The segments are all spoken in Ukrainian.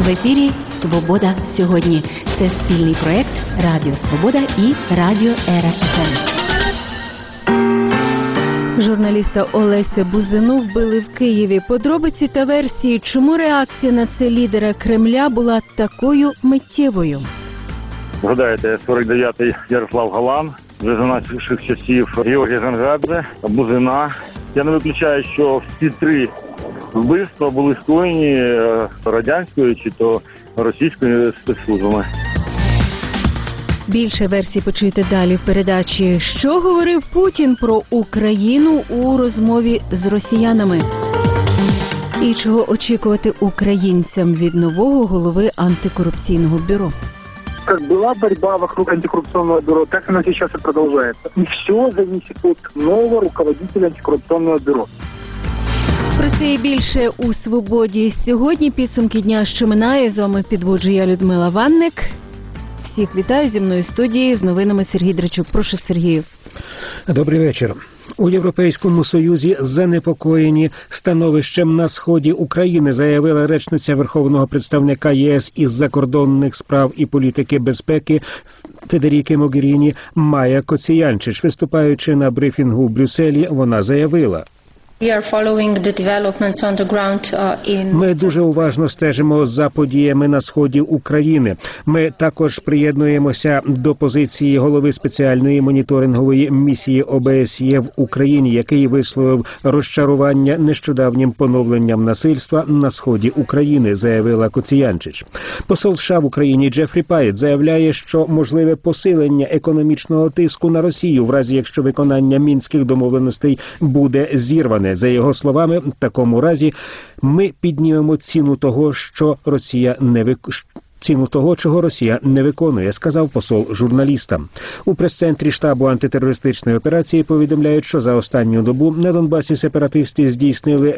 В ефірі «Свобода сьогодні». Це спільний проєкт Радіо Свобода і Радіо Ера ФМ. Журналіста Олеся Бузину вбили в Києві. Подробиці та версії, чому реакція на це лідера Кремля була такою миттєвою. Згадаєте, 49-й Ярослав Галан, вже за наших часів Георгій Жангадзе, Бузина. Я не виключаю, що всі три вбивства були скоєні радянською чи то російською спецслужбами. Більше версій почуєте далі в передачі. Що говорив Путін про Україну у розмові з росіянами? І чого очікувати українцям від нового голови антикорупційного бюро? Как была борьба вокруг антикоррупционного бюро, так она сейчас и продолжается. И все зависит от нового руководителя антикоррупционного бюро. Про це і більше у «Свободі». Сьогодні підсумки дня, що минає. З вами підводжу я, Людмила Ванник. Всіх вітаю, зі мною в студії з новинами Сергій Драчук. Прошу, Сергію. Добрий вечір. У Європейському Союзі занепокоєні становищем на сході України, заявила речниця Верховного представника ЄС із закордонних справ і політики безпеки Федеріки Могеріні Майя Коціянчич. Виступаючи на брифінгу в Брюсселі, вона заявила: Ми дуже уважно стежимо за подіями на сході України. Ми також приєднуємося до позиції голови спеціальної моніторингової місії ОБСЄ в Україні, який висловив розчарування нещодавнім поновленням насильства на сході України, заявила Коціянчич. Посол США в Україні Джефрі Пайет заявляє, що можливе посилення економічного тиску на Росію, в разі якщо виконання мінських домовленостей буде зірване. За його словами, в такому разі ми піднімемо ціну того, чого Росія не виконує, сказав посол журналістам. У прес-центрі штабу антитерористичної операції повідомляють, що за останню добу на Донбасі сепаратисти здійснили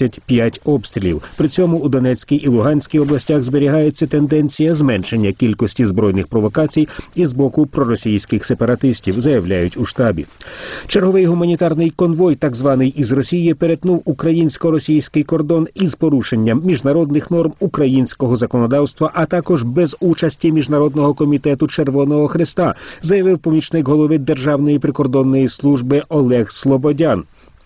25 обстрілів. При цьому у Донецькій і Луганській областях зберігається тенденція зменшення кількості збройних провокацій із боку проросійських сепаратистів, заявляють у штабі. Черговий гуманітарний конвой, так званий із Росії, перетнув українсько-російський кордон із порушенням міжнародних норм українського законодавства, а також без участі Міжнародного комітету Червоного Хреста, заявив помічник голови Державної прикордонної служби Олег Слободян.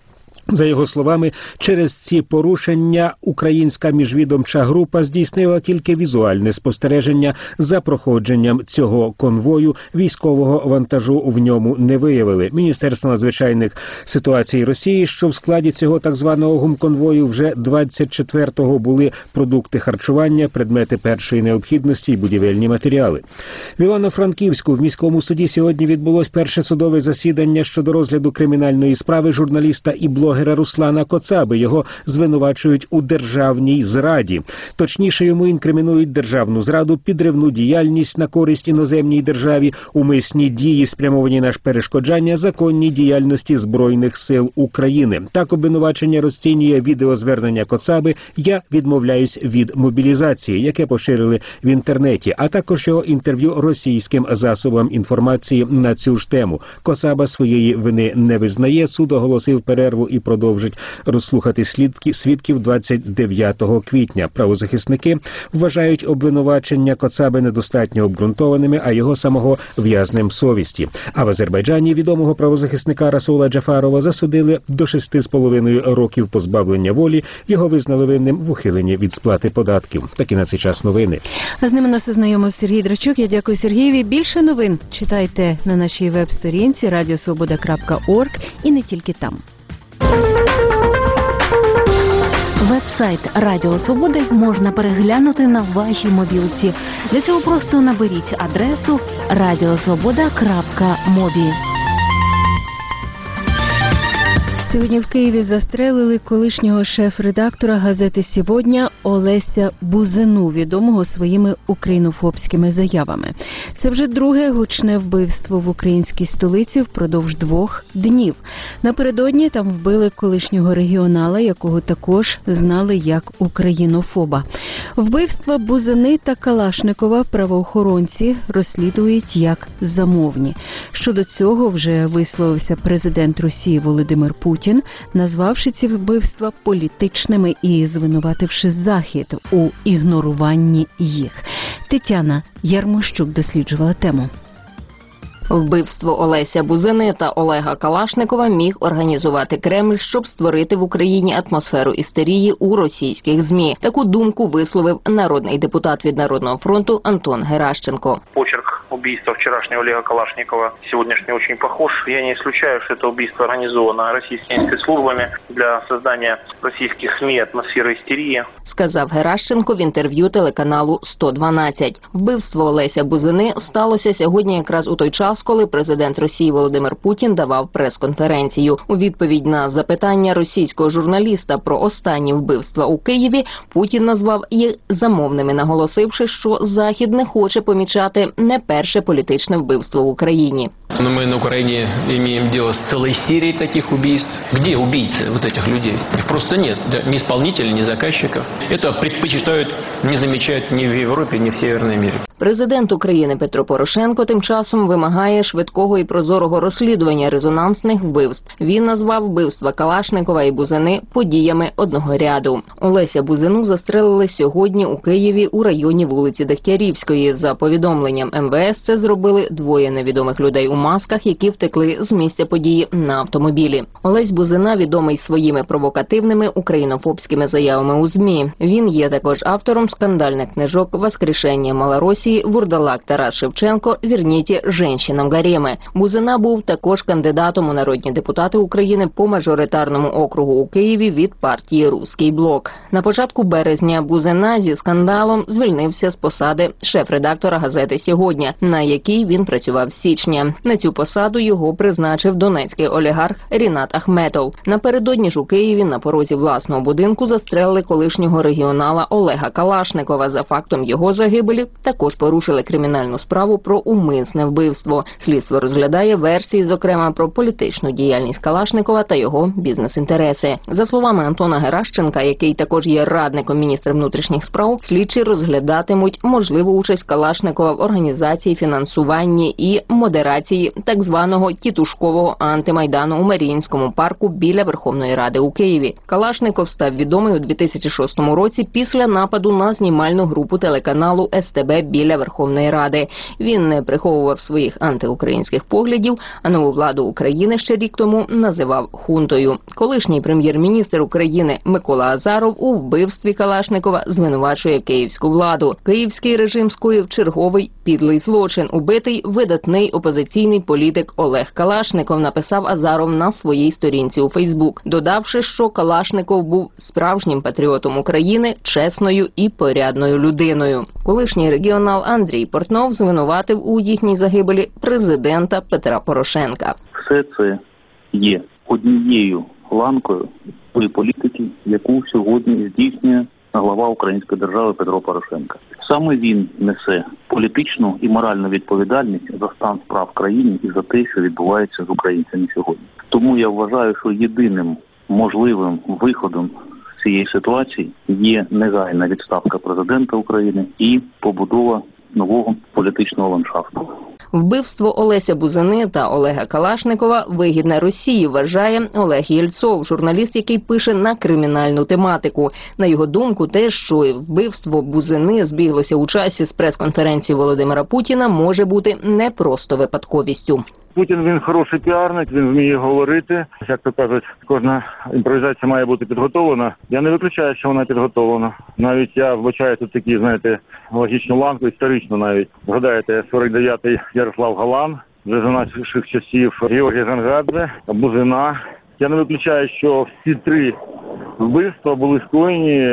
За його словами, через ці порушення українська міжвідомча група здійснила тільки візуальне спостереження за проходженням цього конвою. Військового вантажу в ньому не виявили. Міністерство надзвичайних ситуацій Росії, що в складі цього так званого гумконвою вже 24-го були продукти харчування, предмети першої необхідності і будівельні матеріали. В Івано-Франківську в міському суді сьогодні відбулось перше судове засідання щодо розгляду кримінальної справи журналіста і блогера Руслана Коцаби. Його звинувачують у державній зраді. Точніше, йому інкримінують державну зраду, підривну діяльність на користь іноземній державі, умисні дії, спрямовані на перешкоджання законній діяльності Збройних сил України. Так обвинувачення розцінює відеозвернення Коцаби «Я відмовляюсь від мобілізації», яке поширили в інтернеті, а також його інтерв'ю російським засобам інформації на цю ж тему. Коцаба своєї вини не визнає, суд оголосив перерву і продовжить розслухати свідків 29 квітня. Правозахисники вважають обвинувачення Коцаби недостатньо обґрунтованими, а його самого в'язнем совісті. А в Азербайджані відомого правозахисника Расула Джафарова засудили до 6,5 років позбавлення волі. Його визнали винним в ухиленні від сплати податків. Такі на цей час новини. А з ними нас ознайомив Сергій Драчук. Я дякую Сергієві. Більше новин читайте на нашій веб-сторінці radiosvoboda.org і не тільки там. Веб-сайт Радіо Свободи можна переглянути на вашій мобілці. Для цього просто наберіть адресу radiosvoboda.mobi. Сьогодні в Києві застрелили колишнього шеф-редактора газети «Сьогодні» Олеся Бузину, відомого своїми українофобськими заявами. Це вже друге гучне вбивство в українській столиці впродовж 2 днів. Напередодні там вбили колишнього регіонала, якого також знали як українофоба. Вбивства Бузини та Калашникова правоохоронці розслідують як замовні. Щодо цього вже висловився президент Росії Володимир Путін. Путін, назвавши ці вбивства політичними і звинувативши Захід у ігноруванні їх. Тетяна Ярмощук досліджувала тему. Вбивство Олеся Бузини та Олега Калашникова міг організувати Кремль, щоб створити в Україні атмосферу істерії у російських ЗМІ. Таку думку висловив народний депутат від Народного фронту Антон Геращенко. Почерк убийства вчерашнего Олега Калашникова сегодняшний очень похож. Я не исключаю, что это убийство организовано российскими спецслужбами для создания российских СМИ атмосферы истерии. Сказав Геращенко в інтерв'ю телеканалу 112. Вбивство Олеся Бузини сталося сьогодні якраз у той час, коли президент Росії Володимир Путін давав прес-конференцію. У відповідь на запитання російського журналіста про останні вбивства у Києві, Путін назвав їх замовними, наголосивши, що Захід не хоче помічати не перше політичне вбивство в Україні. Но мы на Украине имеем дело с целой серией таких убийств. Где убийцы вот этих людей? Их просто нет. Ни исполнителей, ни заказчиков. Это предпочитают не замечать ни в Европе, ни в Северной Америке. Президент України Петро Порошенко тим часом вимагає швидкого і прозорого розслідування резонансних вбивств. Він назвав вбивства Калашникова і Бузини подіями одного ряду. Олеся Бузину застрелили сьогодні у Києві у районі вулиці Дегтярівської. За повідомленням МВС, це зробили двоє невідомих людей у масках, які втекли з місця події на автомобілі. Олесь Бузина відомий своїми провокативними українофобськими заявами у ЗМІ. Він є також автором скандальних книжок «Воскрешення Малоросії», «Вурдалак Тарас Шевченко», «Верніті женщинам гареми». Бузина був також кандидатом у народні депутати України по мажоритарному округу у Києві від партії «Руський блок». На початку березня Бузина зі скандалом звільнився з посади шеф-редактора газети «Сьогодні», на якій він працював з січня. На цю посаду його призначив донецький олігарх Рінат Ахметов. Напередодні ж у Києві на порозі власного будинку застрелили колишнього регіонала Олега Калашникова. За фактом його загибелі також порушили кримінальну справу про умисне вбивство. Слідство розглядає версії, зокрема, про політичну діяльність Калашникова та його бізнес-інтереси. За словами Антона Геращенка, який також є радником міністра внутрішніх справ, слідчі розглядатимуть можливу участь Калашникова в організації, фінансуванні і модерації так званого тітушкового антимайдану у Маріїнському парку біля Верховної Ради у Києві. Калашников став відомий у 2006 році після нападу на знімальну групу телеканалу СТБ біля Верховної Ради. Він не приховував своїх антиукраїнських поглядів, а нову владу України ще рік тому називав хунтою. Колишній прем'єр-міністр України Микола Азаров у вбивстві Калашникова звинувачує київську владу. Київський режим скоїв черговий підлий злочин. Убитий видатний опозиційний політик Олег Калашников, написав Азаров на своїй сторінці у Фейсбук, додавши, що Калашников був справжнім патріотом України, чесною і порядною людиною. Колишній регіонал Андрій Портнов звинуватив у їхній загибелі президента Петра Порошенка. Все це є однією ланкою тої політики, яку сьогодні здійснює глава української держави Петро Порошенко. Саме він несе політичну і моральну відповідальність за стан справ в країні і за те, що відбувається з українцями сьогодні. Тому я вважаю, що єдиним можливим виходом з цієї ситуації є негайна відставка президента України і побудова нового політичного ландшафту. Вбивство Олеся Бузини та Олега Калашникова вигідне Росії, вважає Олег Єльцов, журналіст, який пише на кримінальну тематику. На його думку, те, що вбивство Бузини збіглося у часі з прес-конференцією Володимира Путіна, може бути не просто випадковістю. Путін, він хороший піарник, він вміє говорити. Як то кажуть, кожна імпровізація має бути підготовлена. Я не виключаю, що вона підготовлена. Навіть я вбачаю тут такі, знаєте, логічну ланку, історичну навіть. Згадаєте, 49-й Ярослав Галан, вже за наших часів Георгій Зангадзе, Бузина. Я не виключаю, що всі три вбивства були скоєні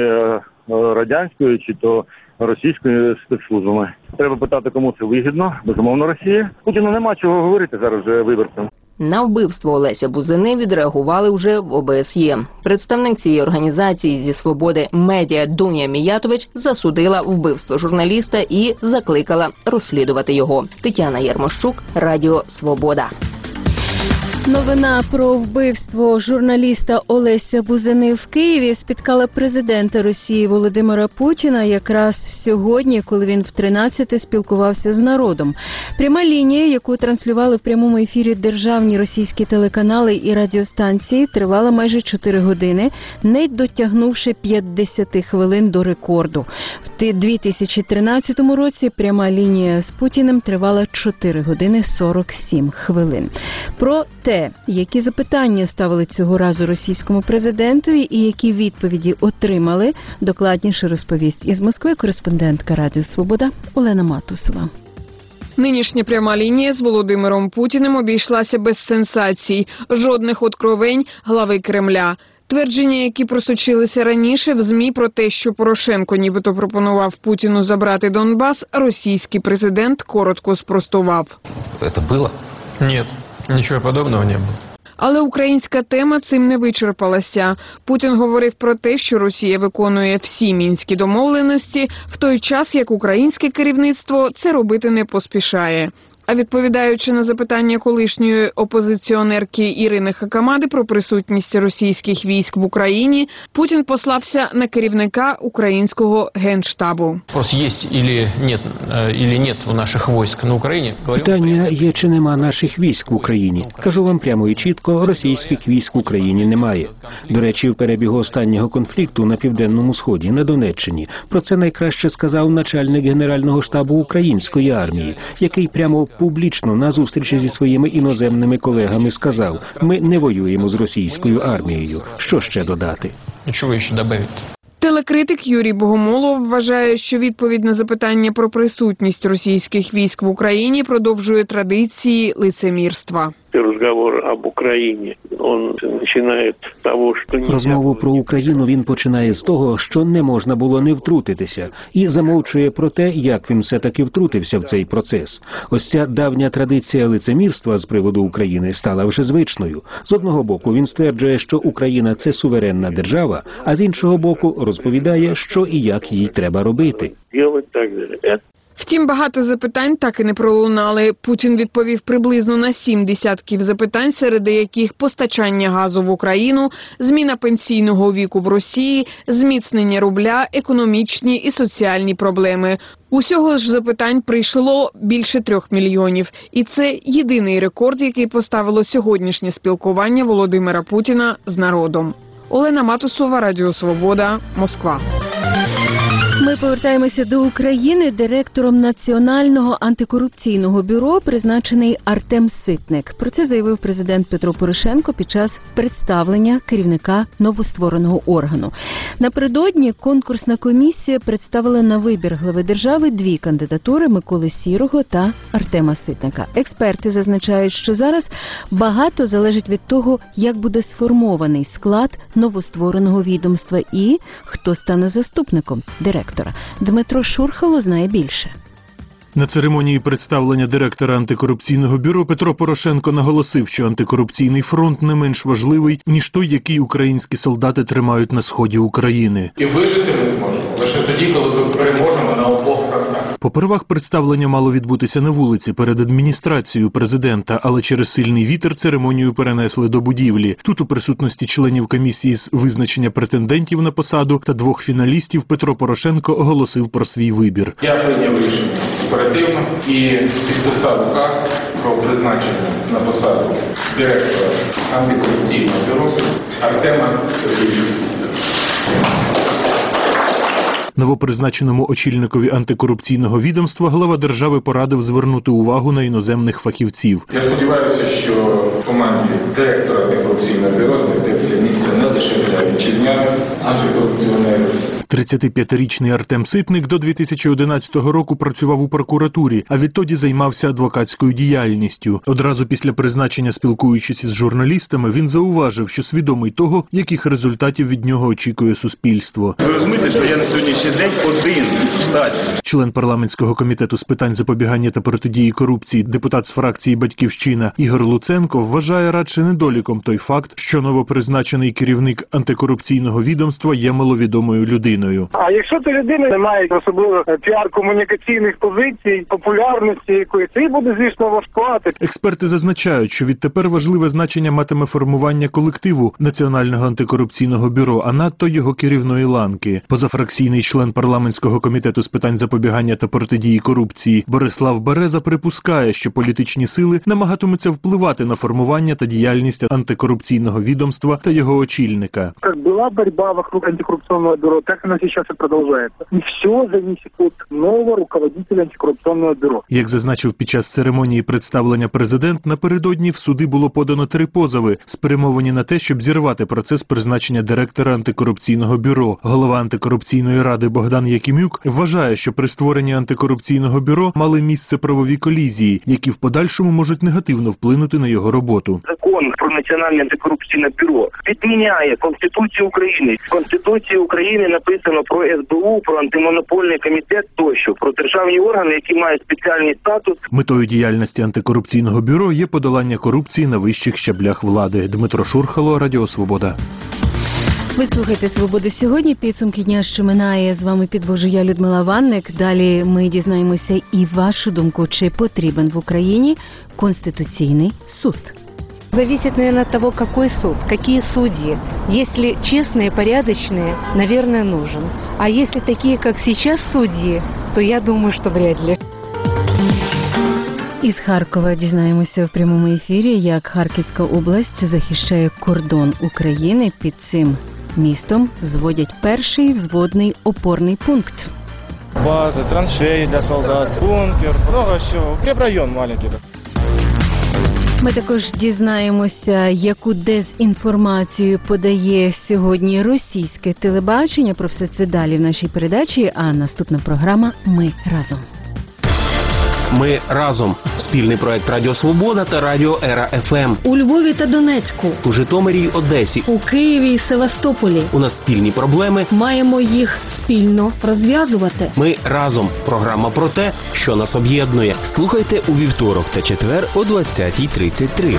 радянською чи то російською спецслужбами. Треба питати, кому це вигідно. Безумовно, Росії. Путіну нема чого говорити зараз вже виборцям. На вбивство Олеся Бузини відреагували вже в ОБСЄ. Представник цієї організації зі свободи медіа Дуня Міятович засудила вбивство журналіста і закликала розслідувати його. Тетяна Ярмощук, Радіо Свобода. Новина про вбивство журналіста Олеся Бузини в Києві спіткала президента Росії Володимира Путіна якраз сьогодні, коли він в 13-те спілкувався з народом. Пряма лінія, яку транслювали в прямому ефірі державні російські телеканали і радіостанції, тривала майже 4 години, не дотягнувши 50 хвилин до рекорду. В 2013 році пряма лінія з Путіним тривала 4 години 47 хвилин. Про те, які запитання ставили цього разу російському президентові і які відповіді отримали, докладніше розповість із Москви кореспондентка Радіо Свобода Олена Матусова. Нинішня пряма лінія з Володимиром Путіним обійшлася без сенсацій, жодних откровень глави Кремля. Твердження, які просочилися раніше в ЗМІ про те, що Порошенко нібито пропонував Путіну забрати Донбас, російський президент коротко спростував. Це було? Ні, нічого подобного не було. Але українська тема цим не вичерпалася. Путін говорив про те, що Росія виконує всі мінські домовленості, в той час, як українське керівництво це робити не поспішає. А відповідаючи на запитання колишньої опозиціонерки Ірини Хакамади про присутність російських військ в Україні, Путін послався на керівника українського Генштабу. Просто є или нет у наших військ на Україні? Питання є, чи нема наших військ в Україні. Кажу вам прямо і чітко, російських військ в Україні немає. До речі, в перебігу останнього конфлікту на Південному Сході, на Донеччині, про це найкраще сказав начальник Генерального штабу української армії, який прямо публічно на зустрічі зі своїми іноземними колегами сказав: ми не воюємо з російською армією. Що ще додати? Нічого ще додати. Телекритик Юрій Богомолов вважає, що відповідь на запитання про присутність російських військ в Україні продовжує традиції лицемірства. Розговор об Україні, він починає з того, що розмову про Україну він починає з того, що не можна було не втрутитися, і замовчує про те, як він все-таки втрутився в цей процес. Ось ця давня традиція лицемірства з приводу України стала вже звичною. З одного боку він стверджує, що Україна – це суверенна держава, а з іншого боку розповідає, що і як їй треба робити. Втім, багато запитань так і не пролунали. Путін відповів приблизно на 7 десятків запитань, серед яких постачання газу в Україну, зміна пенсійного віку в Росії, зміцнення рубля, економічні і соціальні проблеми. Усього ж запитань прийшло більше 3 мільйонів. І це єдиний рекорд, який поставило сьогоднішнє спілкування Володимира Путіна з народом. Олена Матусова, Радіо Свобода, Москва. Ми повертаємося до України. Директором Національного антикорупційного бюро призначений Артем Ситник. Про це заявив президент Петро Порошенко під час представлення керівника новоствореного органу. Напередодні конкурсна комісія представила на вибір глави держави 2 кандидатури – Миколи Сірого та Артема Ситника. Експерти зазначають, що зараз багато залежить від того, як буде сформований склад новоствореного відомства і хто стане заступником директора. Дмитро Шурхало знає більше. На церемонії представлення директора антикорупційного бюро Петро Порошенко наголосив, що антикорупційний фронт не менш важливий, ніж той, який українські солдати тримають на сході України. І вижити ми зможемо лише тоді, коли ми переможемо на обох фронтах. Попервах представлення мало відбутися на вулиці перед адміністрацією президента, але через сильний вітер церемонію перенесли до будівлі. Тут у присутності членів комісії з визначення претендентів на посаду та 2 фіналістів Петро Порошенко оголосив про свій вибір. Я прийняв рішення оперативно і підписав указ про призначення на посаду директора антикорупційного бюро Артема Сергійовича. Новопризначеному очільникові антикорупційного відомства глава держави порадив звернути увагу на іноземних фахівців. Я сподіваюся, що в команді директора антикорупційного бюро знайдеться місце не лише для вітчизняних антикорупціонерів. 35-річний Артем Ситник до 2011 року працював у прокуратурі, а відтоді займався адвокатською діяльністю. Одразу після призначення, спілкуючись із журналістами, він зауважив, що свідомий того, яких результатів від нього очікує суспільство. Ви розумієте, що я на сьогоднішній день один в штаті. Член парламентського комітету з питань запобігання та протидії корупції, депутат з фракції «Батьківщина» Ігор Луценко вважає радше недоліком той факт, що новопризначений керівник антикорупційного відомства є маловідомою людиною. людиною. А якщо ця людина не має особливо піар-комунікаційних позицій, популярності якоїсь, це буде, звісно, важкувати. Експерти зазначають, що відтепер важливе значення матиме формування колективу Національного антикорупційного бюро, а надто його керівної ланки. Позафракційний член парламентського комітету з питань запобігання та протидії корупції Борислав Береза припускає, що політичні сили намагатимуться впливати на формування та діяльність антикорупційного відомства та його очільника. Як була боротьба вокруг антикорупційного бюро, так вона зараз і продовжується. І все залежить від нового руководителя антикорупційного бюро. Як зазначив під час церемонії представлення президент, напередодні в суди було подано 3 позови, спрямовані на те, щоб зірвати процес призначення директора антикорупційного бюро. Голова антикорупційної ради Богдан Якимюк вважає, що при створенні антикорупційного бюро мали місце правові колізії, які в подальшому можуть негативно вплинути на його роботу. Закон про Національне антикорупційне бюро відміняє Конституцію України. В Конституції України написано про СБУ, про антимонопольний комітет тощо, про державні органи, які мають спеціальний статус. Метою діяльності антикорупційного бюро є подолання корупції на вищих щаблях влади. Дмитро Шурхало, Радіо Свобода. Ви слухаєте «Свободу сьогодні». Підсумки дня, що минає. З вами підвожу я, Людмила Ванник. Далі ми дізнаємося і вашу думку, чи потрібен в Україні Конституційний суд. Зависит, наверное, от того, какой суд, какие судьи. Если честные, порядочные, наверное, нужен. А если такие, как сейчас судьи, то я думаю, что вряд ли. Із Харкова дізнаємося в прямому ефірі, як Харківська область захищає кордон України. Під цим містом зводять перший взводний опорний пункт. База, траншеї для солдат, бункер, много чого. Укрепрайон маленький. Ми також дізнаємося, яку дезінформацію подає сьогодні російське телебачення. Про все це далі в нашій передачі, а наступна програма «Ми разом». Ми разом. Спільний проект Радіо Свобода та Радіо Ера ФМ. У Львові та Донецьку. У Житомирі й Одесі. У Києві і Севастополі. У нас спільні проблеми. Маємо їх спільно розв'язувати. Ми разом. Програма про те, що нас об'єднує. Слухайте у вівторок та четвер о 20:33.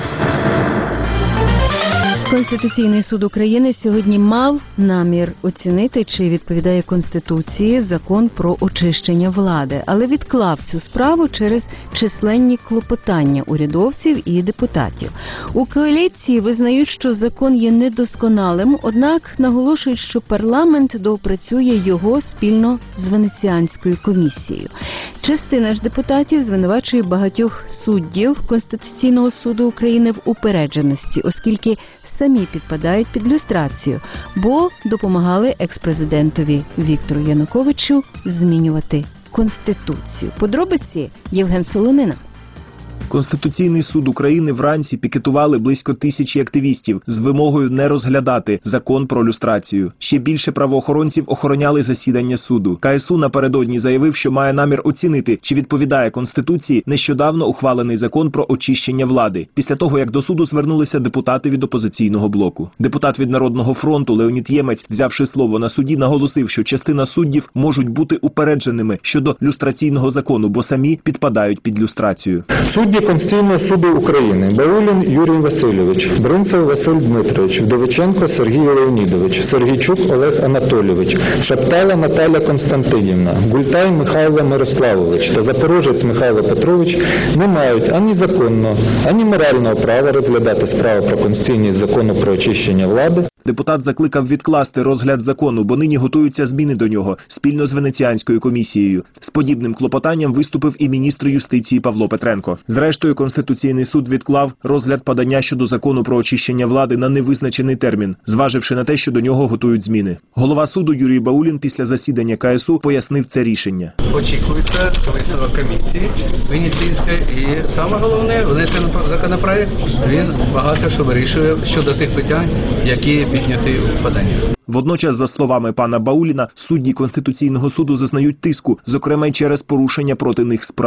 Конституційний суд України сьогодні мав намір оцінити, чи відповідає Конституції закон про очищення влади, але відклав цю справу через численні клопотання урядовців і депутатів. У коаліції визнають, що закон є недосконалим, однак наголошують, що парламент доопрацює його спільно з Венеціанською комісією. Частина ж депутатів звинувачує багатьох суддів Конституційного суду України в упередженості, оскільки самі підпадають під люстрацію, бо допомагали експрезидентові Віктору Януковичу змінювати Конституцію. Подробиці Євген Солонина. Конституційний суд України вранці пікетували близько 1000 активістів з вимогою не розглядати закон про люстрацію. Ще більше правоохоронців охороняли засідання суду. КСУ напередодні заявив, що має намір оцінити, чи відповідає Конституції нещодавно ухвалений закон про очищення влади, після того, як до суду звернулися депутати від опозиційного блоку. Депутат від Народного фронту Леонід Ємець, взявши слово на суді, наголосив, що частина суддів можуть бути упередженими щодо люстраційного закону, бо самі підпадають під люстрацію. Судді Конституційного суду України: Баулін Юрій Васильович, Бринцев Василь Дмитрович, Вдовиченко Сергій Леонідович, Сергійчук Олег Анатолійович, Шаптала Наталя Константинівна, Гультай Михайло Мирославович та Запорожець Михайло Петрович не мають ані законного, ані морального права розглядати справу про конституційність закону про очищення влади. Депутат закликав відкласти розгляд закону, бо нині готуються зміни до нього спільно з Венеціанською комісією. З подібним клопотанням виступив і міністр юстиції Павло Петренко. Зрештою, Конституційний суд відклав розгляд подання щодо закону про очищення влади на невизначений термін, зваживши на те, що до нього готують зміни. Голова суду Юрій Баулін після засідання КСУ пояснив це рішення. Очікується висновок комісії Венеційської і саме головне, внесений законопроект, він багато що вирішує щодо тих питань, які підняти в поданні. Водночас, за словами пана Бауліна, судді Конституційного суду зазнають тиску, зокрема й через порушення проти них справ.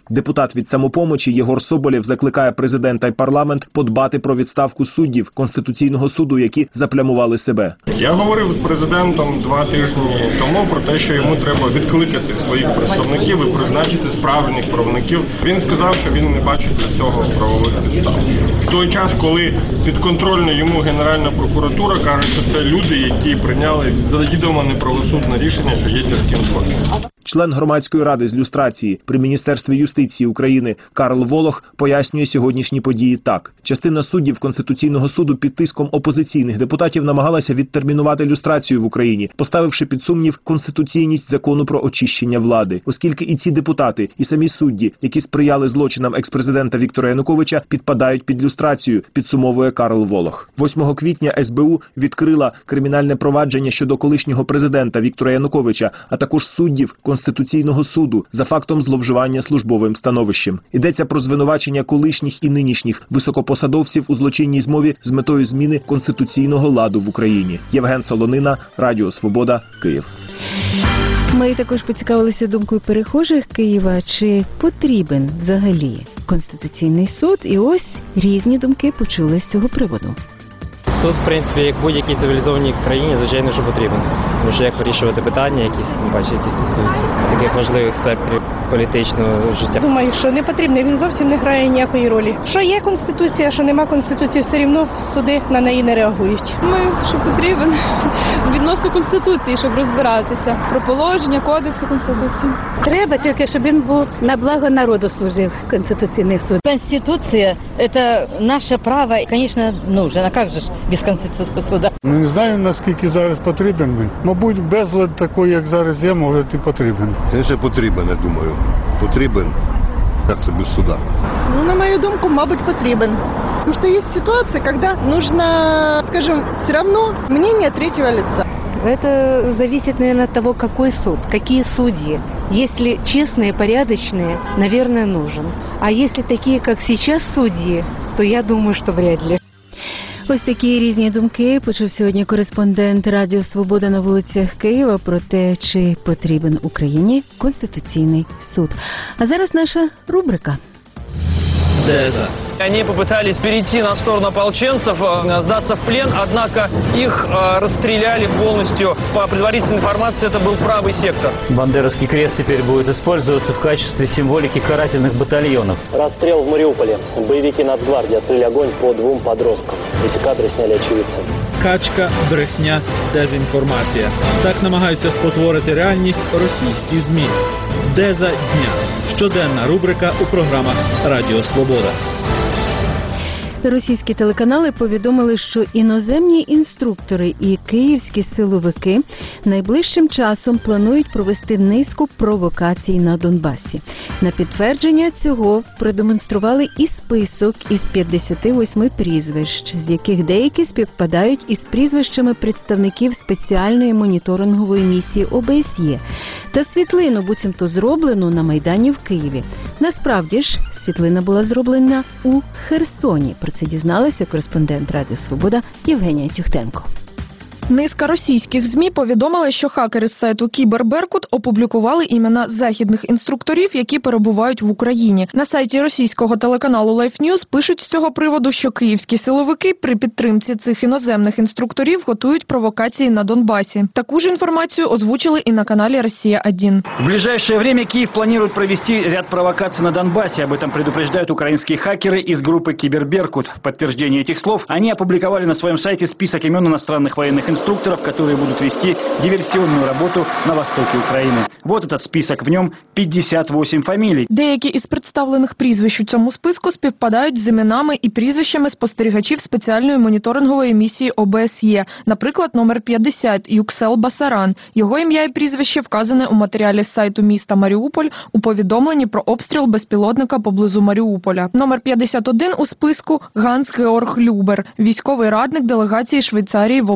Депутат від «Самопомочі» Єгор Соболєв закликає президента і парламент подбати про відставку суддів Конституційного суду, які заплямували себе. Я говорив з президентом 2 тижні тому про те, що йому треба відкликати своїх представників і призначити справжніх правників. Він сказав, що він не бачить для цього правових підстав. В той час, коли підконтрольна йому Генеральна прокуратура каже, що це люди, які прийняли завідомо неправосудне рішення, що є тяжким злочином. Член громадської ради з люстрації при Міністерстві юстиції України Карл Волох пояснює сьогоднішні події так. Частина суддів Конституційного суду під тиском опозиційних депутатів намагалася відтермінувати люстрацію в Україні, поставивши під сумнів конституційність закону про очищення влади. Оскільки і ці депутати, і самі судді, які сприяли злочинам експрезидента Віктора Януковича, підпадають під люстрацію, підсумовує Карл Волох. 8 квітня СБУ відкрила кримінальне провадження щодо колишнього президента Віктора Януковича, а також суддів Конституційного суду за фактом зловживання службовим становищем. Йдеться про звинувачення колишніх і нинішніх високопосадовців у злочинній змові з метою зміни конституційного ладу в Україні. Євген Солонина, Радіо Свобода, Київ. Ми також поцікавилися думкою перехожих Києва, чи потрібен взагалі Конституційний суд, і ось різні думки почули з цього приводу. Суд, в принципі, як будь-якій цивілізованій країні, звичайно, що потрібен. Тому що як вирішувати питання, якісь, тим паче, які стосуються таких важливих спектрів політичного життя. Думаю, що не потрібний, він зовсім не грає ніякої ролі. Що є Конституція, що нема Конституції, все рівно суди на неї не реагують. Думаю, що потрібен відносно Конституції, щоб розбиратися про положення, кодексу Конституції. Треба тільки, щоб він був на благо народу служив, Конституційний суд. Конституция – это наше право, и, конечно, нужен. А как же без Конституційного суду? Не знаю, наскільки зараз потрібен він. Мабуть, безлад такий, як зараз є, може і потрібен. Звісно, потрібен, я думаю. Потрібен, як це без суда. Ну, на мою думку, мабуть, потрібен. Потому что есть ситуация, когда нужно, скажем, все равно мнение третьего лица. Это зависит, наверное, от того, какой суд, какие судьи. Если честные, порядочные, наверное, нужен. А если такие, как сейчас судьи, то я думаю, что вряд ли. Ось такі різні думки почув сьогодні кореспондент Радіо Свобода на вулицях Києва про те, чи потрібен Україні Конституційний суд. А зараз наша рубрика. Деза. Они попытались перейти на сторону ополченцев, сдаться в плен, однако их расстреляли полностью. По предварительной информации, это был правый сектор. Бандеровский крест теперь будет использоваться в качестве символики карательных батальонов. Расстрел в Мариуполе. Боевики Нацгвардии открыли огонь по 2 подросткам. Эти кадры сняли очевидцы. Качка, брехня, дезінформація. Так намагаються спотворити реальність російські ЗМІ. Деза дня. Щоденна рубрика у програмах Радіо Свобода. Російські телеканали повідомили, що іноземні інструктори і київські силовики найближчим часом планують провести низку провокацій на Донбасі. На підтвердження цього продемонстрували і список із 58 прізвищ, з яких деякі співпадають із прізвищами представників спеціальної моніторингової місії ОБСЄ та світлину, буцімто зроблену на Майдані в Києві. Насправді ж, світлина була зроблена у Херсоні. Про це дізналася кореспондент Радіо Свобода Євгенія Тюхтенко. Низка російських ЗМІ повідомили, що хакери з сайту «Кіберберкут» опублікували імена західних інструкторів, які перебувають в Україні. На сайті російського телеканалу Life News пишуть з цього приводу, що київські силовики при підтримці цих іноземних інструкторів готують провокації на Донбасі. Таку ж інформацію озвучили і на каналі «Россия-1». В ближайшее время Киев планирует провести ряд провокаций на Донбассе. Об этом предупреждают украинские хакеры из группы «Киберберкут». В подтверждение этих слов они опубликовали на своем сайте список имен иностранных военных инструкторов, которые будут вести диверсионную работу на востоке Украины. Вот этот список, в нем 58 фамилий. Деякі із представлених прізвищ у цьому списку співпадають з іменами і прізвищами спостерігачів спеціальної моніторингової місії ОБСЄ. Наприклад, номер 50 – Юксел Басаран. Його ім'я і прізвище вказане у матеріалі з сайту міста Маріуполь у повідомленні про обстріл безпілотника поблизу Маріуполя. Номер 51 у списку – Ганс Георг Любер, військовий радник делегації Швейцарії в ОБСЄ.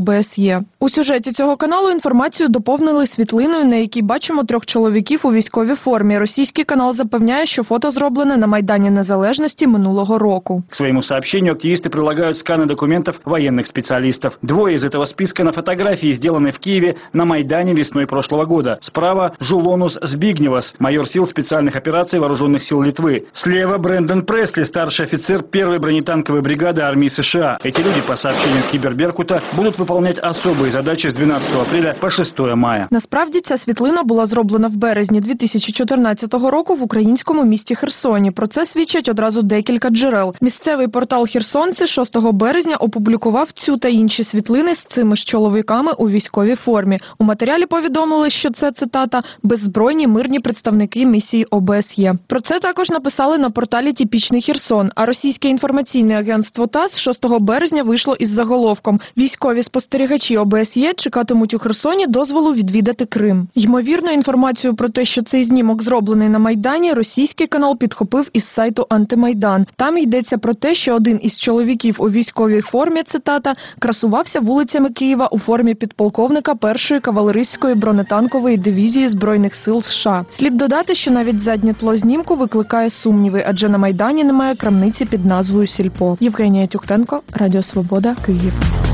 ОБСЄ. У сюжеті цього каналу інформацію доповнили світлиною, на якій бачимо 3 чоловіків у військовій формі. Російський канал запевняє, що фото зроблене на Майдані Незалежності минулого року. К своему сообщению активисты прилагают сканы документов военных специалистов. 2 из этого списка на фотографии, сделанной в Киеве на Майдане весной прошлого года. Справа Жулонус Збигневас, майор сил специальных операций Вооруженных сил Литвы. Слева Брэндон Пресли, старший офицер 1-й бронетанковой бригады армии США. Эти люди, по сообщению Киберберкута, будут выполнять особые задачи с 12 апреля по 6 мая. Насправді ця світлина була зроблена в березні 2014 року в українському місті Херсоні. Про це свідчать одразу декілька джерел. Місцевий портал «Херсонці» 6 березня опублікував цю та інші світлини з цими ж чоловіками у військовій формі. У матеріалі повідомили, що це, цитата, «беззбройні мирні представники місії ОБСЄ». Про це також написали на порталі «Типічний Херсон», а російське інформаційне агентство ТАСС 6 березня вийшло із заголовком «Військові спостерігачі ОБСЄ чекатимуть у Херсоні дозволу відвідати Крим». Ймовірно, інформацію про те, що цей знімок зроблений на Майдані, російський канал підхопив із сайту «Антимайдан». Там йдеться про те, що один із чоловіків у військовій формі, цитата, красувався вулицями Києва у формі підполковника 1-ї кавалерійської бронетанкової дивізії Збройних сил США. Слід додати, що навіть заднє тло знімку викликає сумніви, адже на Майдані немає крамниці під назвою «Сільпо». Євгенія Тюхтенко, Радіо Свобода, Київ.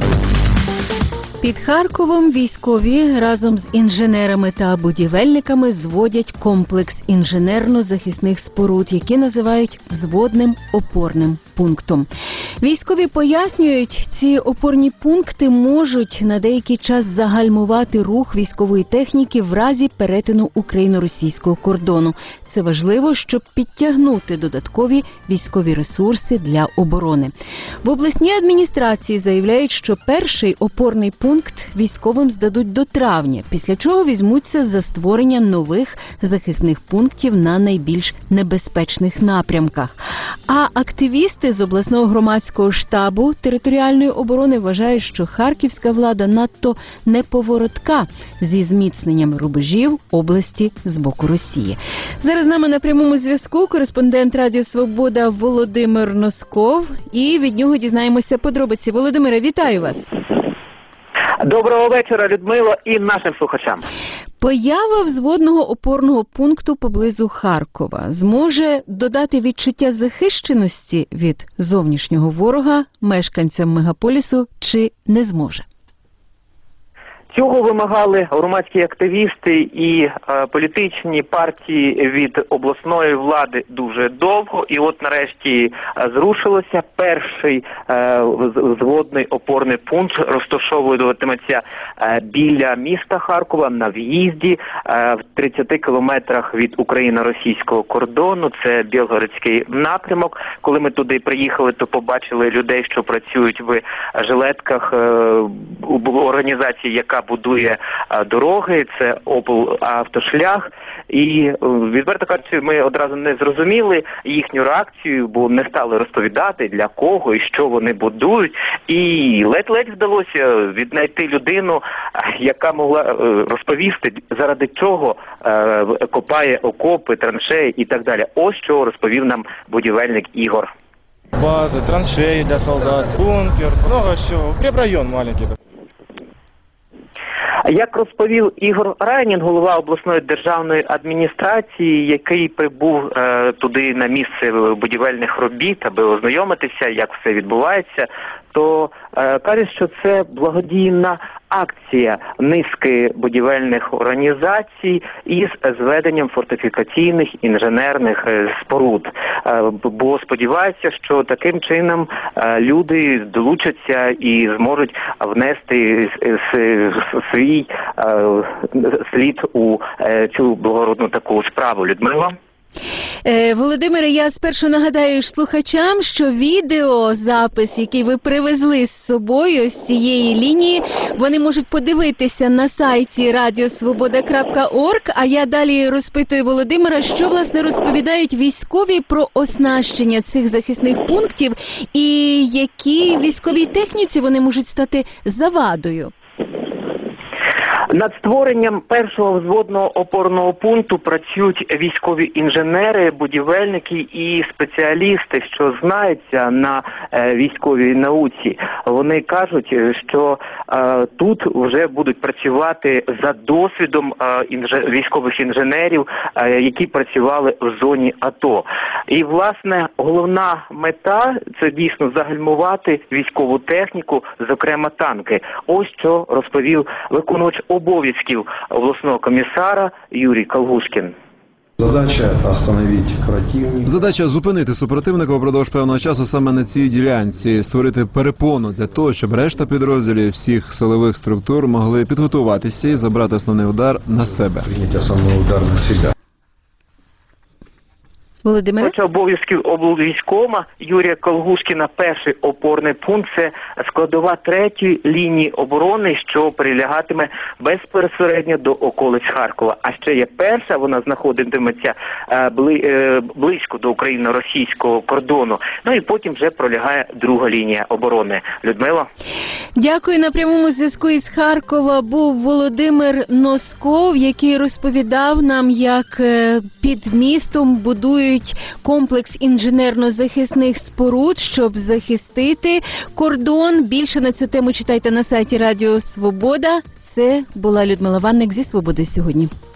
Під Харковом військові разом з інженерами та будівельниками зводять комплекс інженерно-захисних споруд, які називають взводним опорним пунктом. Військові пояснюють, ці опорні пункти можуть на деякий час загальмувати рух військової техніки в разі перетину україно-російського кордону. Це важливо, щоб підтягнути додаткові військові ресурси для оборони. В обласній адміністрації заявляють, що перший опорний пункт військовим здадуть до травня, після чого візьмуться за створення нових захисних пунктів на найбільш небезпечних напрямках. А активісти з обласного громадського штабу територіальної оборони вважають, що харківська влада надто неповоротка зі зміцненням рубежів області з боку Росії. Зараз з нами на прямому зв'язку кореспондент Радіо Свобода Володимир Носков, і від нього дізнаємося подробиці. Володимире, вітаю вас! Доброго вечора, Людмило, і нашим слухачам. Поява взводного опорного пункту поблизу Харкова зможе додати відчуття захищеності від зовнішнього ворога мешканцям мегаполісу чи не зможе? Цього вимагали громадські активісти і політичні партії від обласної влади дуже довго. І от нарешті зрушилося. Перший взводний опорний пункт розташовуватиметься біля міста Харкова на в'їзді в 30 кілометрах від україно-російського кордону. Це Білгородський напрямок. Коли ми туди приїхали, то побачили людей, що працюють в жилетках організації, яка будує дороги, це облавтошлях. І, відверто кажучи, ми одразу не зрозуміли їхню реакцію, бо не стали розповідати, для кого і що вони будують. І ледь-ледь вдалося віднайти людину, яка могла розповісти, заради чого копає окопи, траншеї і так далі. Ось що розповів нам будівельник Ігор. Бази, траншеї для солдат, бункер, много чого. Укрепрайон маленький. Як розповів Ігор Райнін, голова обласної державної адміністрації, який прибув туди на місце будівельних робіт, аби ознайомитися, як все відбувається, то каже, що це благодійна акція низки будівельних організацій із зведенням фортифікаційних інженерних споруд. Бо сподіваються, що таким чином люди долучаться і зможуть внести свій слід у цю благородну таку справу. Людмила? Володимире, я спершу нагадаю слухачам, що відеозапис, який ви привезли з собою з цієї лінії, вони можуть подивитися на сайті radiosvoboda.org, а я далі розпитую Володимира, що, власне, розповідають військові про оснащення цих захисних пунктів і які військовій техніці вони можуть стати завадою. Над створенням першого взводного опорного пункту працюють військові інженери, будівельники і спеціалісти, що знаються на військовій науці. Вони кажуть, що тут вже будуть працювати за досвідом військових інженерів, які працювали в зоні АТО. І, власне, головна мета – це дійсно загальмувати військову техніку, зокрема танки. Ось що розповів виконувач обов'язків обласного комісара Юрій Колгушкін. Задача зупинити супротивника впродовж певного часу саме на цій ділянці, створити перепону для того, щоб решта підрозділів всіх силових структур могли підготуватися і забрати основний удар на себе. Володимир? Обов'язків облвійськкома Юрія Колгушкіна перший опорний пункт – це складова 3-ї лінії оборони, що прилягатиме безпосередньо до околиць Харкова. А ще є перша, вона знаходитиметься близько до україно-російського кордону. Ну і потім вже пролягає 2-га лінія оборони. Людмила? Дякую. На прямому зв'язку із Харкова був Володимир Носков, який розповідав нам, як під містом будують комплекс інженерно-захисних споруд, щоб захистити кордон. Більше на цю тему читайте на сайті Радіо Свобода. Це була Людмила Ванник зі «Свободи сьогодні».